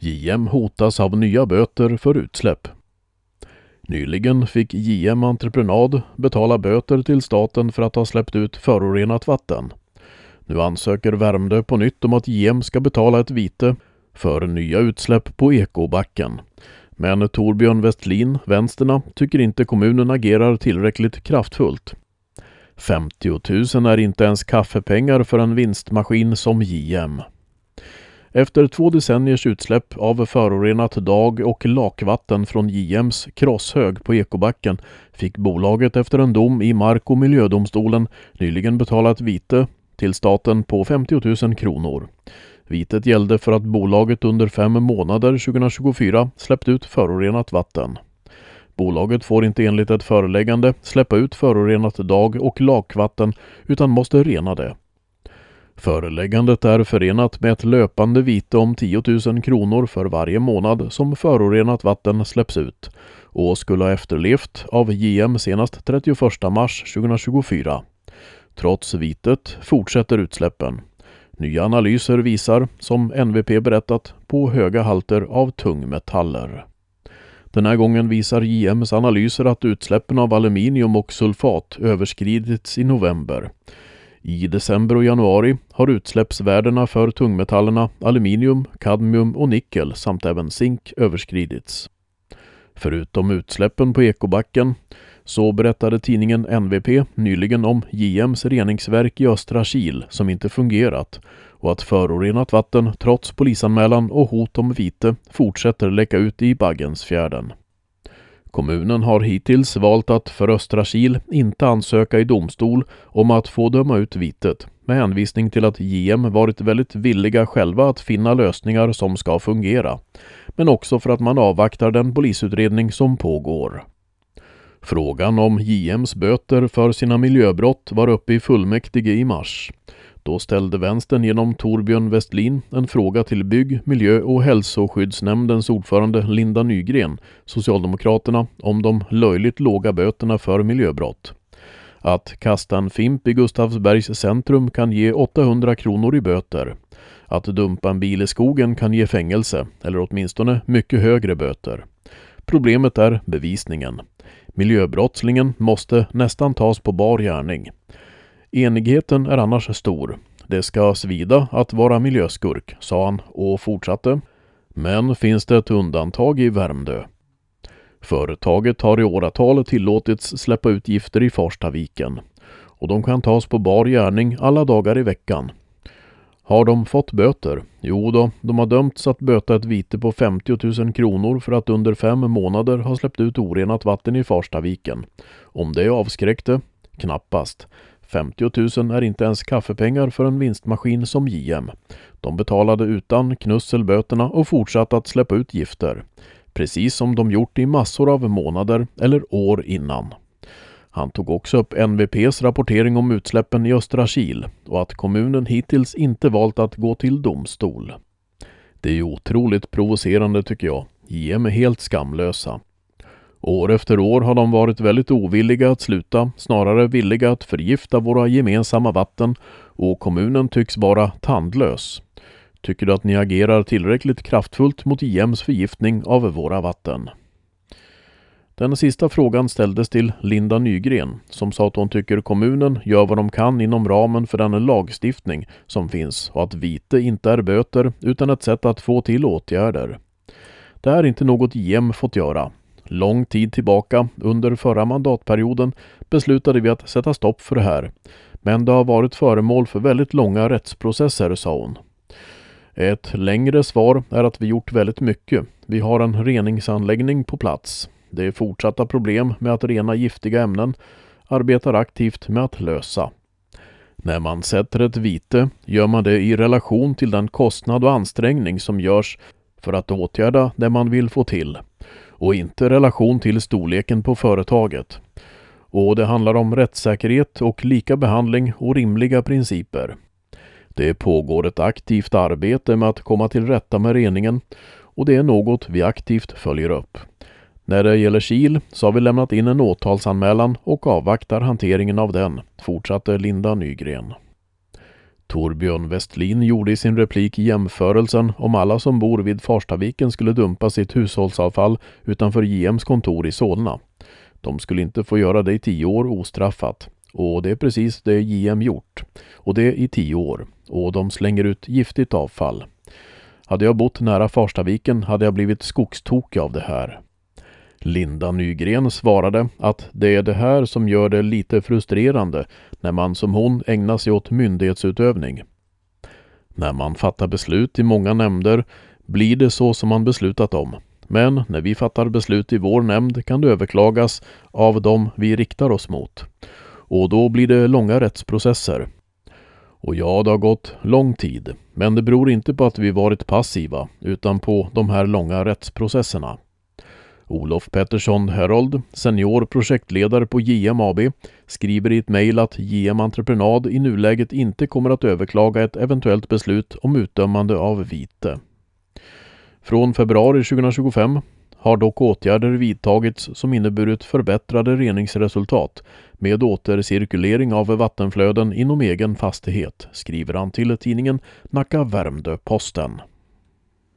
JM hotas av nya böter för utsläpp. Nyligen fick JM Entreprenad betala böter till staten för att ha släppt ut förorenat vatten. Nu ansöker Värmdö på nytt om att JM ska betala ett vite för nya utsläpp på Ekobacken. Men Torbjörn Westlin, Vänsterna, tycker inte kommunen agerar tillräckligt kraftfullt. 50 000 är inte ens kaffepengar för en vinstmaskin som JM. Efter 2 decenniers utsläpp av förorenat dag- och lakvatten från JMs krosshög på Ekobacken fick bolaget efter en dom i Mark- och miljödomstolen nyligen betala ett vite till staten på 50 000 kronor. Vitet gällde för att bolaget under 5 månader 2024 släppt ut förorenat vatten. Bolaget får inte enligt ett föreläggande släppa ut förorenat dag- och lakvatten utan måste rena det. Föreläggandet är förenat med ett löpande vite om 10 000 kronor för varje månad som förorenat vatten släpps ut och skulle ha efterlevt av JM senast 31 mars 2024. Trots vitet fortsätter utsläppen. Nya analyser visar, som NVP berättat, på höga halter av tungmetaller. Den här gången visar JMs analyser att utsläppen av aluminium och sulfat överskridits i november. I december och januari har utsläppsvärdena för tungmetallerna aluminium, kadmium och nickel samt även zink överskridits. Förutom utsläppen på Ekobacken så berättade tidningen NVP nyligen om JMs reningsverk i Östra Kil som inte fungerat och att förorenat vatten trots polisanmälan och hot om vite fortsätter läcka ut i Baggensfjärden. Kommunen har hittills valt att för Östra Kil inte ansöka i domstol om att få döma ut vitet med hänvisning till att JM varit väldigt villiga själva att finna lösningar som ska fungera, men också för att man avvaktar den polisutredning som pågår. Frågan om JMs böter för sina miljöbrott var uppe i fullmäktige i mars. Då ställde vänstern genom Torbjörn Westlin en fråga till bygg-, miljö- och hälsoskyddsnämndens ordförande Linda Nygren, Socialdemokraterna, om de löjligt låga böterna för miljöbrott. Att kasta en fimp i Gustavsbergs centrum kan ge 800 kronor i böter. Att dumpa en bil i skogen kan ge fängelse, eller åtminstone mycket högre böter. Problemet är bevisningen. Miljöbrottslingen måste nästan tas på bar gärning. Enigheten är annars stor. Det ska svida att vara miljöskurk, sa han och fortsatte. Men finns det ett undantag i Värmdö? Företaget har i åratal tillåtits släppa ut gifter i Farstaviken. Och de kan tas på bar gärning alla dagar i veckan. Har de fått böter? Jo då, de har dömts att böta ett vite på 50 000 kronor för att under 5 månader ha släppt ut orenat vatten i Farstaviken. Om det avskräckte? Knappast. 50 000 är inte ens kaffepengar för en vinstmaskin som JM. De betalade utan knusselböterna och fortsatte att släppa ut gifter. Precis som de gjort i massor av månader eller år innan. Han tog också upp NVPs rapportering om utsläppen i Östra Kil och att kommunen hittills inte valt att gå till domstol. Det är otroligt provocerande tycker jag. JM är helt skamlösa. År efter år har de varit väldigt ovilliga att sluta, snarare villiga att förgifta våra gemensamma vatten och kommunen tycks vara tandlös. Tycker du att ni agerar tillräckligt kraftfullt mot JMs förgiftning av våra vatten? Den sista frågan ställdes till Linda Nygren som sa att hon tycker kommunen gör vad de kan inom ramen för den lagstiftning som finns och att vite inte är böter utan ett sätt att få till åtgärder. Det är inte något JM fått göra. Lång tid tillbaka, under förra mandatperioden, beslutade vi att sätta stopp för det här. Men det har varit föremål för väldigt långa rättsprocesser, sa hon. Ett längre svar är att vi gjort väldigt mycket. Vi har en reningsanläggning på plats. Det är fortsatta problem med att rena giftiga ämnen. Arbetar aktivt med att lösa. När man sätter ett vite gör man det i relation till den kostnad och ansträngning som görs för att åtgärda det man vill få till. Och inte relation till storleken på företaget. Och det handlar om rättssäkerhet och lika behandling och rimliga principer. Det pågår ett aktivt arbete med att komma till rätta med reningen och det är något vi aktivt följer upp. När det gäller Kil så har vi lämnat in en åtalsanmälan och avvaktar hanteringen av den, fortsatte Linda Nygren. Torbjörn Westlin gjorde i sin replik jämförelsen om alla som bor vid Farstaviken skulle dumpa sitt hushållsavfall utanför JMs kontor i Solna. De skulle inte få göra det i 10 år ostraffat. Och det är precis det JM gjort. Och det i 10 år. Och de slänger ut giftigt avfall. Hade jag bott nära Farstaviken hade jag blivit skogstokig av det här. Linda Nygren svarade att det är det här som gör det lite frustrerande när man som hon ägnar sig åt myndighetsutövning. När man fattar beslut i många nämnder blir det så som man beslutat om. Men när vi fattar beslut i vår nämnd kan det överklagas av dem vi riktar oss mot. Och då blir det långa rättsprocesser. Och ja, det har gått lång tid. Men det beror inte på att vi varit passiva utan på de här långa rättsprocesserna. Olof Pettersson Herold, senior projektledare på JM AB, skriver i ett mejl att JM Entreprenad i nuläget inte kommer att överklaga ett eventuellt beslut om utdömande av vite. Från februari 2025 har dock åtgärder vidtagits som inneburit förbättrade reningsresultat med återcirkulering av vattenflöden inom egen fastighet, skriver han till tidningen Nacka Värmdö Posten.